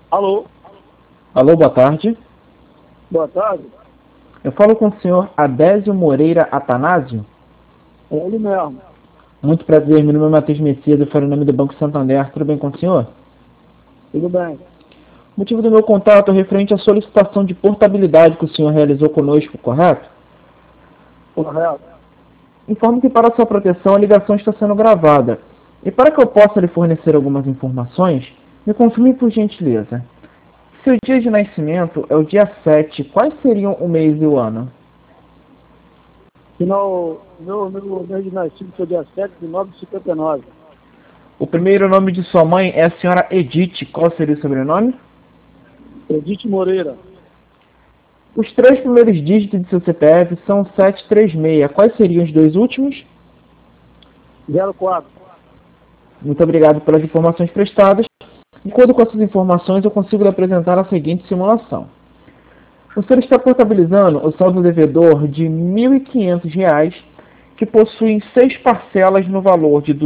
Alô? Alô, boa tarde. Boa tarde. Eu falo com o senhor Adésio Moreira Atanásio. É ele mesmo. Muito prazer, meu nome é Matheus Messias, eu falo em nome do Banco Santander. Tudo bem com o senhor? Tudo bem. O motivo do meu contato é referente à solicitação de portabilidade que o senhor realizou conosco, correto? Correto. Informo que para sua proteção a ligação está sendo gravada. E para que eu possa lhe fornecer algumas informações, me confirme por gentileza. Seu dia de nascimento é o dia 7, quais seriam o mês e o ano? Final, meu mês de nascido foi dia 7/9/59. O primeiro nome de sua mãe é a senhora Edith, qual seria o sobrenome? Edith Moreira. Os três primeiros dígitos de seu CPF são 736. Quais seriam os dois últimos? 04. Muito obrigado pelas informações prestadas. De acordo com essas informações, eu consigo lhe apresentar a seguinte simulação. O senhor está portabilizando o saldo devedor de R$ 1.500, que possuem 6 parcelas no valor de R$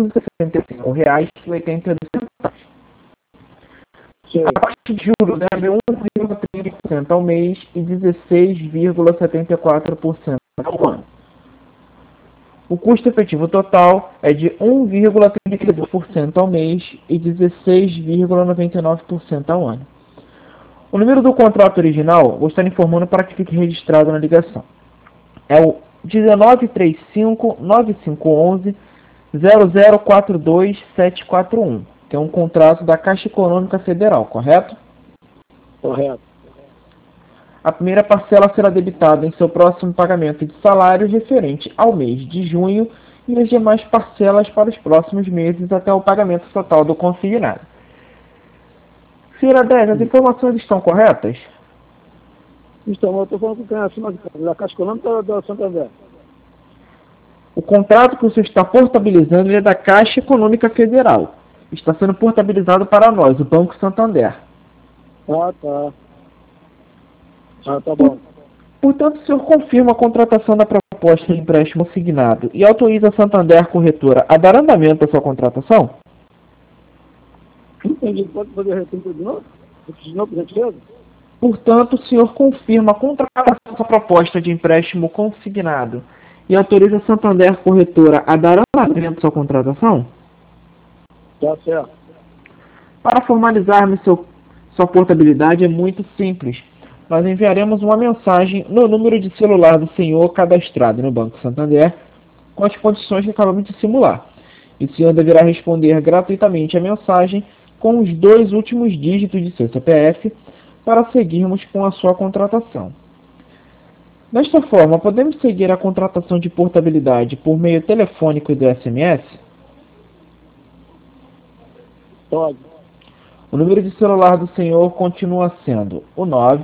265,82. Sei. A taxa de juros é de 1,30% ao mês e 16,74% ao ano. O custo efetivo total é de 1,32% ao mês e 16,99% ao ano. O número do contrato original vou estar informando para que fique registrado na ligação. É o 1935-9511-0042741, que é um contrato da Caixa Econômica Federal, correto? Correto. A primeira parcela será debitada em seu próximo pagamento de salário referente ao mês de junho e as demais parcelas para os próximos meses até o pagamento total do consignado. Senhora Dez, as informações estão corretas? Então, eu estou falando com quem é acima da Caixa Econômica da Santander. O contrato que o senhor está portabilizando é da Caixa Econômica Federal. Está sendo portabilizado para nós, o Banco Santander. Ah, tá. Ah, tá bom. Portanto, o senhor confirma a contratação da proposta de empréstimo assignado e autoriza a Santander Corretora a dar andamento à sua contratação? Entendi. Pode fazer a retenção de novo? De novo, por gentileza? Portanto, o senhor confirma a contratação da proposta de empréstimo consignado e autoriza a Santander Corretora a dar andamento à sua contratação? Tá certo. Para formalizarmos sua portabilidade é muito simples. Nós enviaremos uma mensagem no número de celular do senhor cadastrado no Banco Santander com as condições que acabamos de simular. E o senhor deverá responder gratuitamente a mensagem com os dois últimos dígitos de seu CPF para seguirmos com a sua contratação. Desta forma, podemos seguir a contratação de portabilidade por meio telefônico e do SMS? Pode. O número de celular do senhor continua sendo o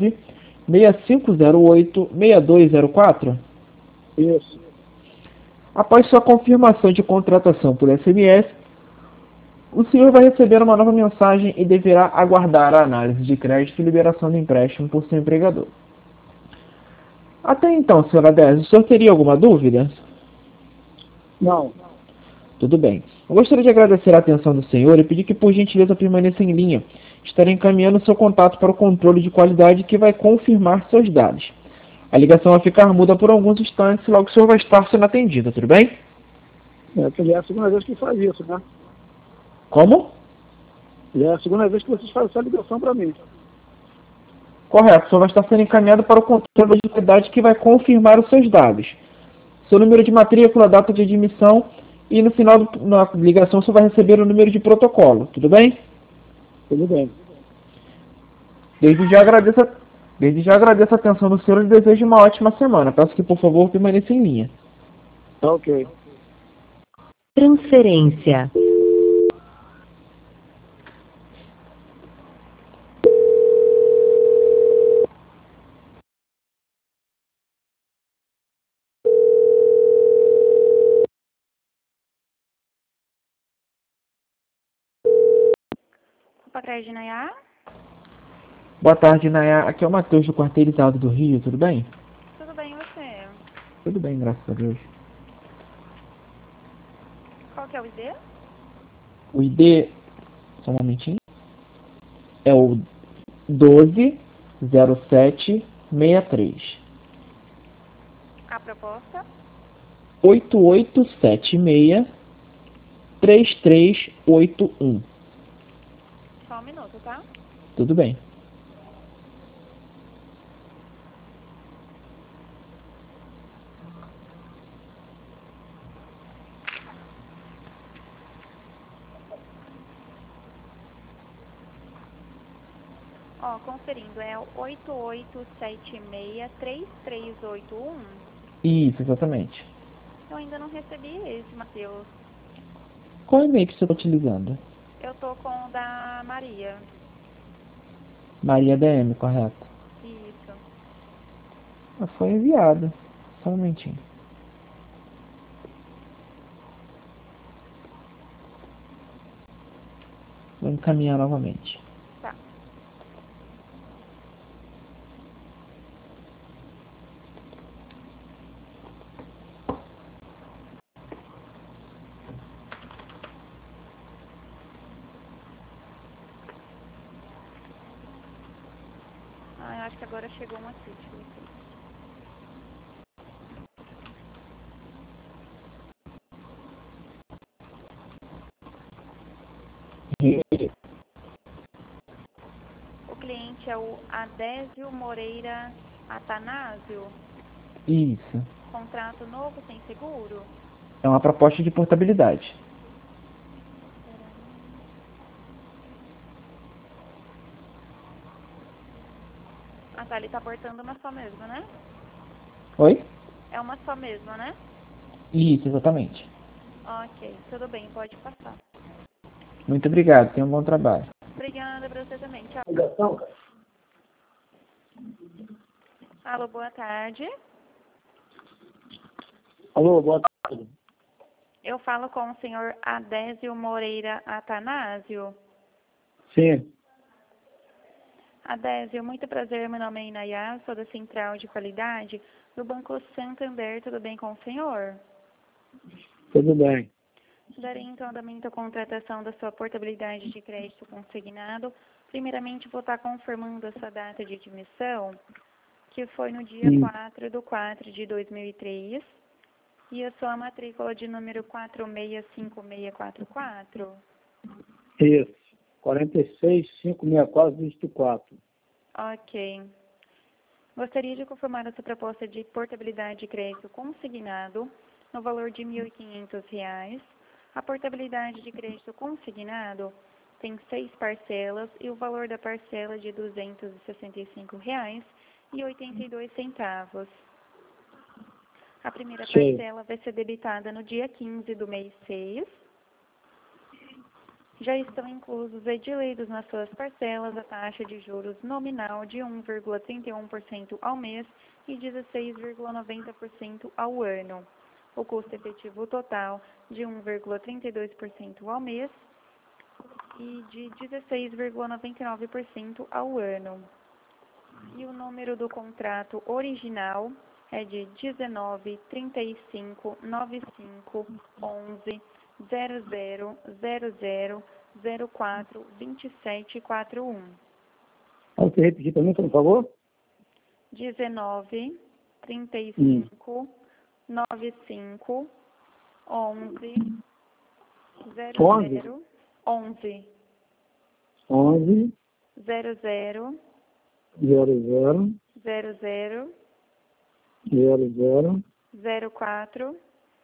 96508-6204? Isso. Após sua confirmação de contratação por SMS, o senhor vai receber uma nova mensagem e deverá aguardar a análise de crédito e liberação do empréstimo por seu empregador. Até então, senhora Dez, o senhor teria alguma dúvida? Não. Tudo bem. Eu gostaria de agradecer a atenção do senhor e pedir que, por gentileza, permaneça em linha. Estarei encaminhando seu contato para o controle de qualidade que vai confirmar seus dados. A ligação vai ficar muda por alguns instantes e logo o senhor vai estar sendo atendido, tudo bem? Que já é a segunda vez que faz isso, né? Como? Já é a segunda vez que vocês fazem essa ligação para mim. Correto, o senhor vai estar sendo encaminhado para o controle de qualidade que vai confirmar os seus dados. Seu número de matrícula, data de admissão e no final da ligação você vai receber o número de protocolo, tudo bem? Tudo bem. Desde já agradeço a atenção do senhor e desejo uma ótima semana. Peço que, por favor, permaneça em linha. Tá ok. Transferência. Patrícia de Nayá? Boa tarde, Nayá. Aqui é o Matheus do Quarteirizado do Rio, tudo bem? Tudo bem, e você? Tudo bem, graças a Deus. Qual que é o ID? O ID... Só um momentinho. É o 120763. A proposta? 8876-3381. Só um minuto, tá? Tudo bem. Ó, conferindo, é o 8876-3381. Isso, exatamente. Eu ainda não recebi esse, Matheus. Qual e-mail que você está utilizando? Eu tô com o da Maria. Maria DM, correto? Isso. Foi enviado. Só um momentinho. Vou encaminhar novamente. Tá. Ah, eu acho que agora chegou uma aqui. Deixa eu ver aqui. O cliente é o Adésio Moreira Atanásio. Isso. Contrato novo sem seguro? É uma proposta de portabilidade. Ah, tá. Ele tá portando uma só mesmo, né? Oi? É uma só mesmo, né? Isso, exatamente. Ok, tudo bem. Pode passar. Muito obrigado. Tenha um bom trabalho. Obrigada pra você também. Tchau. Ligação, cara. Alô, boa tarde. Alô, boa tarde. Eu falo com o senhor Adésio Moreira Atanásio. Sim, Adésio, muito prazer. Meu nome é Inayá, sou da Central de Qualidade do Banco Santander. Tudo bem com o senhor? tudo bem. Darei então andamento à contratação da sua portabilidade de crédito consignado. Primeiramente, vou estar confirmando a sua data de admissão, que foi no dia 4/4/2003, e a sua matrícula de número 465644. Isso. 46.564-24. Ok. Gostaria de confirmar a sua proposta de portabilidade de crédito consignado no valor de R$ 1.500. A portabilidade de crédito consignado tem 6 parcelas e o valor da parcela de R$ 265,82. A primeira Sei. parcela vai ser debitada no dia 15 do mês 6. Já estão inclusos edileiros nas suas parcelas a taxa de juros nominal de 1,31% ao mês e 16,90% ao ano. O custo efetivo total de 1,32% ao mês e de 16,99% ao ano. E o número do contrato original é de 19 35 95 11 00 00 04 27 41. Pode você repetir para mim, por favor? 19 35 95 11 11, 00 11 11, 00 00, 00 00, 04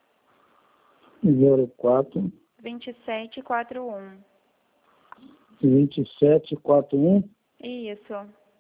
04, 27 41. 2741. Isso.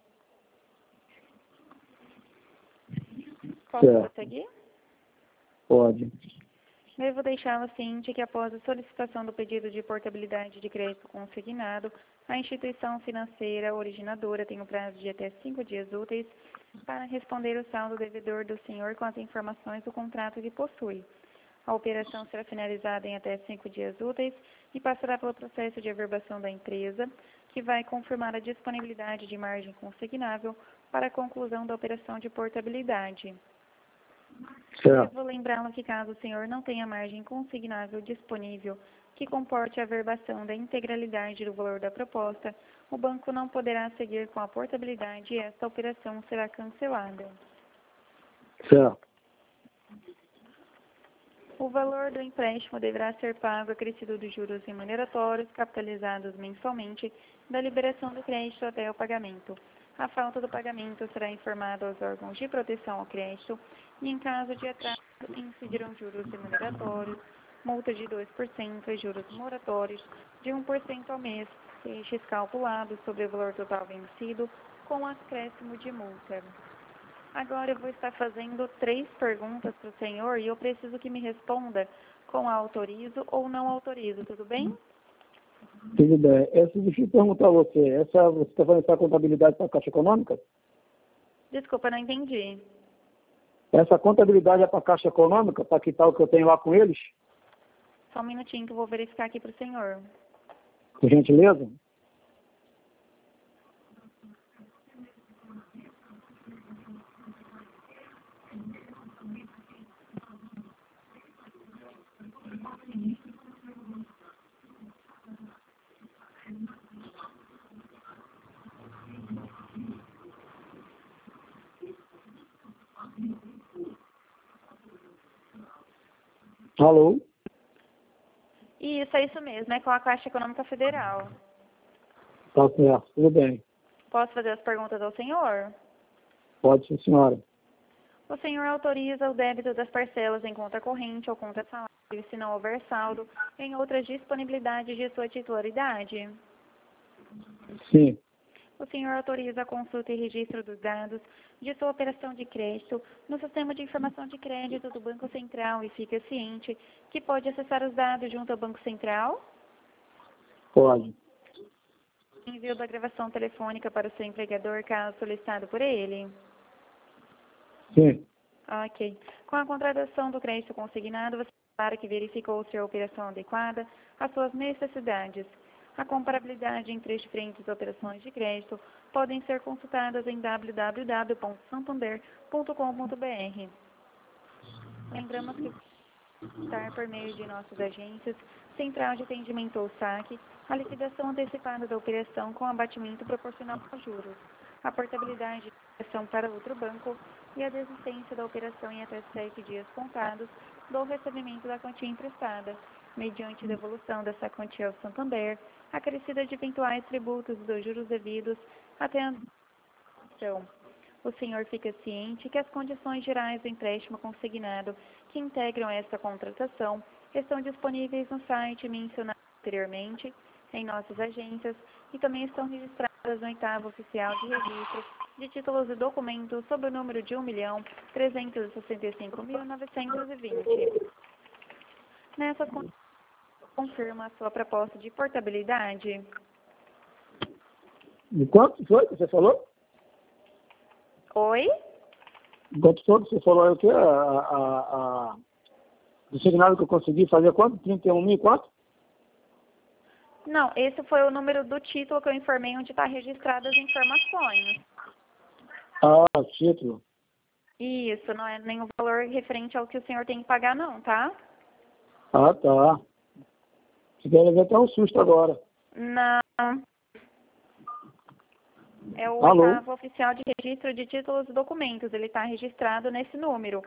Posso Certo. prosseguir? Pode. Devo deixá-la ciente que após a solicitação do pedido de portabilidade de crédito consignado, a instituição financeira originadora tem o prazo de até 5 dias úteis para responder o saldo devedor do senhor com as informações do contrato que possui. A operação será finalizada em até 5 dias úteis e passará pelo processo de averbação da empresa, que vai confirmar a disponibilidade de margem consignável para a conclusão da operação de portabilidade. Certo. Devo lembrá-lo que caso o senhor não tenha margem consignável disponível que comporte a averbação da integralidade do valor da proposta, o banco não poderá seguir com a portabilidade e esta operação será cancelada. Certo. O valor do empréstimo deverá ser pago acrescido dos juros remuneratórios capitalizados mensalmente da liberação do crédito até o pagamento. A falta do pagamento será informada aos órgãos de proteção ao crédito e, em caso de atraso, incidirão juros remuneratórios, multa de 2% e juros moratórios de 1% ao mês, estes calculados sobre o valor total vencido com acréscimo de multa. Agora eu vou estar fazendo 3 perguntas para o senhor e eu preciso que me responda com autorizo ou não autorizo, tudo bem? Tudo bem. Deixa eu perguntar a você. Você está fazendo essa contabilidade para a Caixa Econômica? Desculpa, não entendi. Essa contabilidade é para a Caixa Econômica, para quitar o que eu tenho lá com eles? Só um minutinho que eu vou verificar aqui para o senhor. Por gentileza? Alô? Isso, é isso mesmo, é com a Caixa Econômica Federal. Tá certo, tudo bem. Posso fazer as perguntas ao senhor? Pode sim, senhora. O senhor autoriza o débito das parcelas em conta corrente ou conta salário, se não houver saldo, em outras disponibilidades de sua titularidade? Sim. O senhor autoriza a consulta e registro dos dados de sua operação de crédito no Sistema de Informação de Crédito do Banco Central e fica ciente que pode acessar os dados junto ao Banco Central? Pode. Envio da gravação telefônica para o seu empregador, caso solicitado por ele? Sim. Ok. Com a contratação do crédito consignado, você declara que verificou se a operação adequada às suas necessidades. A comparabilidade entre as diferentes operações de crédito podem ser consultadas em www.santander.com.br. Lembramos que estar por meio de nossas agências, Central de Atendimento ou SAC, a liquidação antecipada da operação com abatimento proporcional aos juros, a portabilidade da operação para outro banco e a desistência da operação em até 7 dias contados do recebimento da quantia emprestada, mediante devolução dessa quantia ao Santander, acrescida de eventuais tributos dos juros devidos até a então. O senhor fica ciente que as condições gerais do empréstimo consignado que integram esta contratação estão disponíveis no site mencionado anteriormente, em nossas agências, e também estão registradas no 8º Oficial de Registro de Títulos e Documentos sob o número de 1.365.920. Nessas condições, confirma a sua proposta de portabilidade? E quanto foi que você falou? Oi? Quanto foi que você falou? É o quê? Do signado que eu consegui fazer quanto? 31 mil e quanto? Não, esse foi o número do título que eu informei onde está registradas as informações. Ah, título. Isso, não é nenhum valor referente ao que o senhor tem que pagar não, tá? Ah, tá. Você deve até um susto agora. Não. É o Alô? 8º Oficial de Registro de Títulos e Documentos. Ele está registrado nesse número,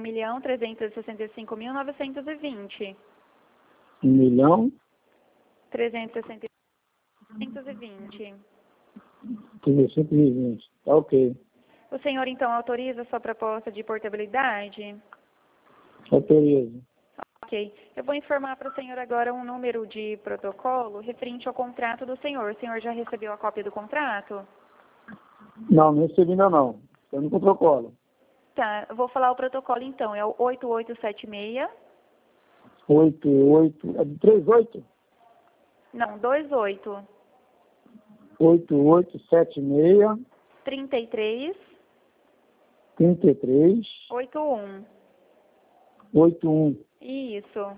1.365.920. 1.365.920. 365.920. Tá ok. O senhor, então, autoriza a sua proposta de portabilidade? Autorizo. Ok. Eu vou informar para o senhor agora um número de protocolo referente ao contrato do senhor. O senhor já recebeu a cópia do contrato? Não, não recebi ainda não. Estou no protocolo. Tá, eu vou falar o protocolo então. É o 8876. 88. É de 38? Não, 28. 8876 33. 33 81. 81. Isso.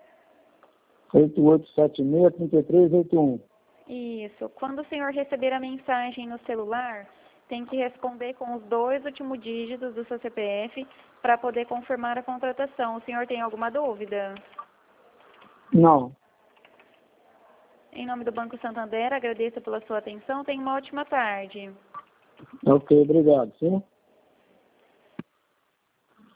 8876 33 81. Isso. Quando o senhor receber a mensagem no celular, tem que responder com os 2 últimos dígitos do seu CPF para poder confirmar a contratação. O senhor tem alguma dúvida? Não. Em nome do Banco Santander, agradeço pela sua atenção. Tenha uma ótima tarde. Ok, obrigado. Sim?